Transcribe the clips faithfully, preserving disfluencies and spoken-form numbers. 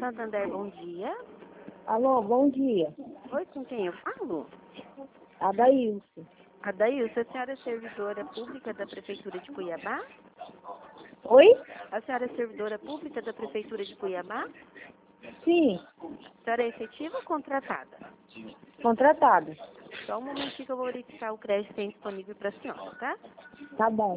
Santander, bom dia. Alô, bom dia. Oi, com quem eu falo? Adailson. Adailson, a senhora é servidora pública da Prefeitura de Cuiabá? Oi? A senhora é servidora pública da Prefeitura de Cuiabá? Sim, A senhora é efetiva ou contratada? contratado. Só um momentinho que eu vou verificar o crédito que tem disponível para a senhora, tá? Tá bom.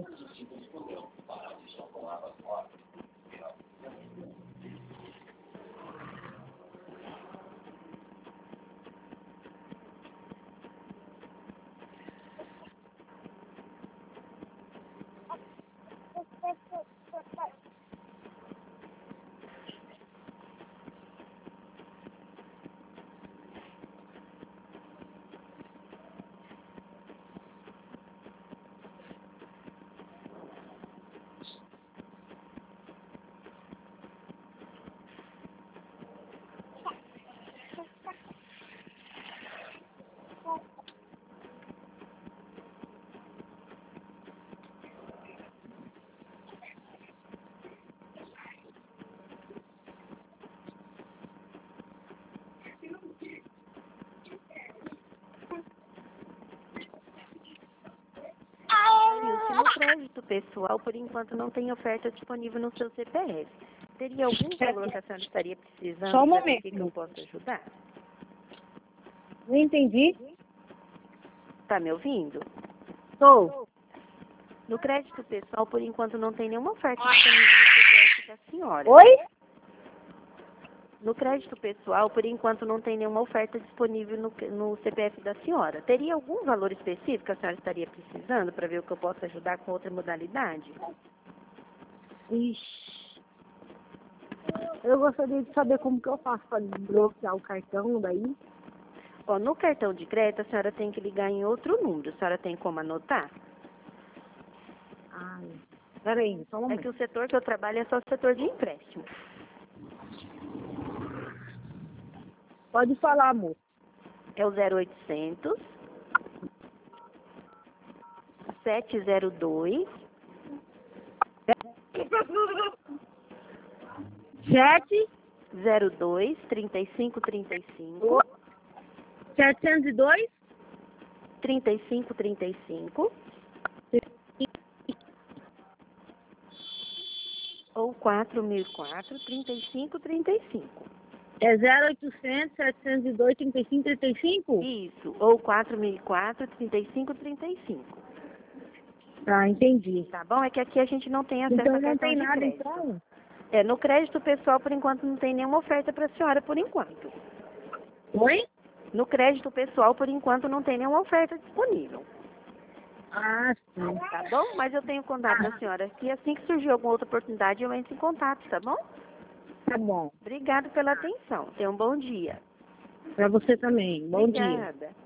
Adailson, no crédito pessoal, por enquanto não tem oferta disponível no seu C P F. Teria algum valor que a senhora estaria precisando Só um para ver o momento. que que eu posso ajudar? Não entendi? Tá me ouvindo? Estou. No crédito pessoal, por enquanto, não tem nenhuma oferta disponível no C P F da senhora. Oi? No crédito pessoal, por enquanto, não tem nenhuma oferta disponível no, no C P F da senhora. Teria algum valor específico que a senhora estaria precisando para ver o que eu posso ajudar com outra modalidade? Ixi. Eu gostaria de saber como que eu faço para desbloquear o cartão daí. Ó, no cartão de crédito, a senhora tem que ligar em outro número. A senhora tem como anotar? Ai, peraí, só um É momento. que o setor que eu trabalho é só o setor de empréstimo. Pode falar, amor. É o zero oitocentos, sete zero dois, Sete, zero dois, trinta e cinco, trinta e cinco, setecentos e dois, trinta e cinco, trinta e cinco, ou quatro mil e quatro, trinta e cinco, trinta e cinco. é zero oitocentos, setecentos e dois, trinta e cinco, trinta e cinco? Isso, ou quatro mil e quatro, trinta e cinco, trinta e cinco. Tá, entendi. Tá bom? É que aqui a gente não tem acesso Então a não cartão tem de nada, crédito. então? É, no crédito pessoal, por enquanto, não tem nenhuma oferta para a senhora, por enquanto. Oi? No crédito pessoal, por enquanto, não tem nenhuma oferta disponível. Ah, sim. Tá bom? Mas eu tenho contato da senhora aqui. Assim que surgir alguma outra oportunidade, eu entro em contato, tá bom? Tá bom. Obrigado pela atenção. Tenha um bom dia. Pra você também. Bom dia. Obrigada.